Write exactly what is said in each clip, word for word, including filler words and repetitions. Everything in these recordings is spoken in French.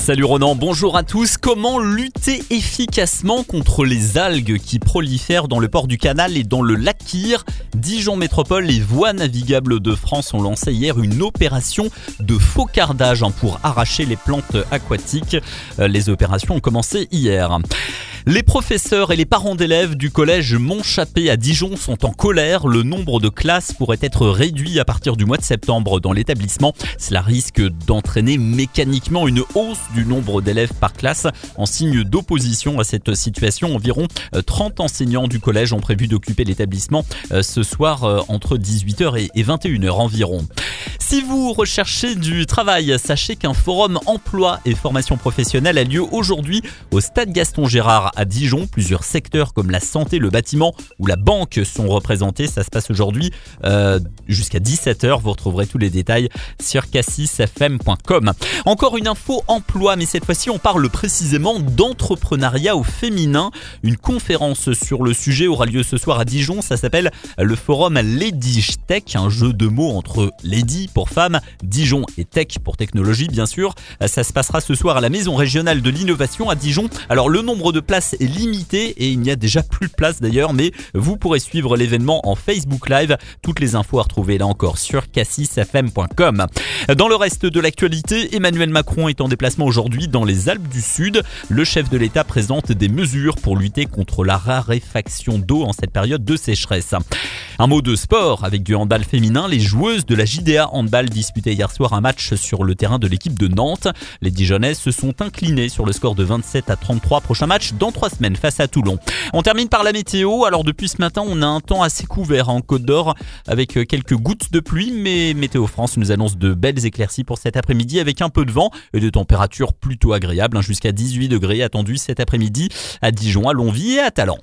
Salut Ronan, bonjour à tous. Comment lutter efficacement contre les algues qui prolifèrent dans le port du Canal et dans le lac Kyr ? Dijon Métropole et Voies navigables de France ont lancé hier une opération de faucardage pour arracher les plantes aquatiques. Les opérations ont commencé hier. Les professeurs et les parents d'élèves du collège Montchappé à Dijon sont en colère. Le nombre de classes pourrait être réduit à partir du mois de septembre dans l'établissement. Cela risque d'entraîner mécaniquement une hausse du nombre d'élèves par classe. En signe d'opposition à cette situation, environ trente enseignants du collège ont prévu d'occuper l'établissement ce soir entre dix-huit heures et vingt et une heures environ. Si vous recherchez du travail, sachez qu'un forum emploi et formation professionnelle a lieu aujourd'hui au stade Gaston Gérard à Dijon. Plusieurs secteurs comme la santé, le bâtiment ou la banque sont représentés. Ça se passe aujourd'hui euh, jusqu'à dix-sept heures. Vous retrouverez tous les détails sur cassis f m point com. Encore une info emploi, mais cette fois-ci on parle précisément d'entrepreneuriat au féminin. Une conférence sur le sujet aura lieu ce soir à Dijon. Ça s'appelle le forum Lady Tech, un jeu de mots entre Lady pour femmes, Dijon et Tech pour technologie bien sûr. Ça se passera ce soir à la Maison régionale de l'innovation à Dijon. Alors le nombre de places est limité et il n'y a déjà plus de place d'ailleurs, mais vous pourrez suivre l'événement en Facebook Live. Toutes les infos à retrouver là encore sur cassis f m point com. Dans le reste de l'actualité, Emmanuel Macron est en déplacement aujourd'hui dans les Alpes du Sud. Le chef de l'État présente des mesures pour lutter contre la raréfaction d'eau en cette période de sécheresse. Un mot de sport avec du handball féminin. Les joueuses de la J D A Handball disputaient hier soir un match sur le terrain de l'équipe de Nantes. Les Dijonnaises se sont inclinées sur le score de vingt-sept à trente-trois. Prochain match dans trois semaines face à Toulon. On termine par la météo. Alors depuis ce matin, on a un temps assez couvert en Côte d'Or avec quelques gouttes de pluie, mais Météo France nous annonce de belles éclaircies pour cet après-midi avec un peu de vent et des températures plutôt agréables, jusqu'à dix-huit degrés attendus cet après-midi à Dijon, à Longwy et à Talent.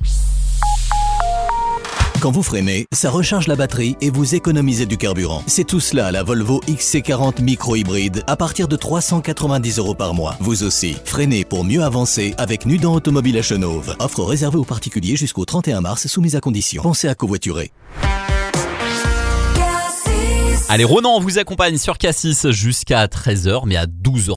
Quand vous freinez, ça recharge la batterie et vous économisez du carburant. C'est tout cela la Volvo X C quarante micro-hybride à partir de trois cent quatre-vingt-dix euros par mois. Vous aussi, freinez pour mieux avancer avec Nudan Automobile à Chenôve. Offre réservée aux particuliers jusqu'au trente et un mars soumise à condition. Pensez à covoiturer. Allez, Ronan vous accompagne sur Cassis jusqu'à treize heures, mais à douze heures.